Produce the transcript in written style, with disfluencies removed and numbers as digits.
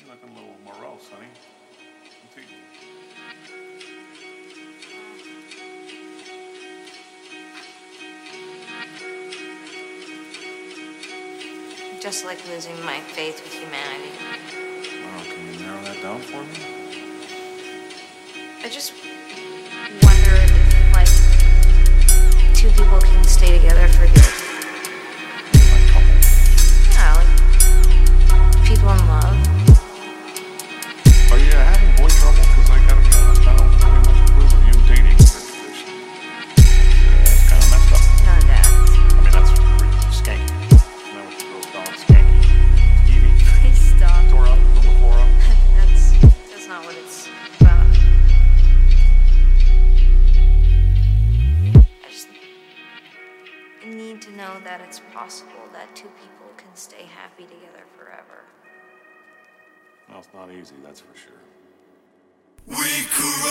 You're looking a little morose, honey. What's eating? Just like losing my faith with humanity. Wow, can you narrow that down for me? I just wonder if, like, two people can stay together for good. Like couple. Yeah, like people in love. Are you having boy trouble? Because I gotta be honest, I don't very much approve of you dating in that tradition. It's kind of messed up. No, Dad. I mean, that's pretty skanky. Isn't that what the girls call it? Skanky? Skeevy? Please stop. Tore up from the floor up? That's not what it's about. I just need to know that it's possible that two people can stay happy together forever. Well, it's not easy, that's for sure. We could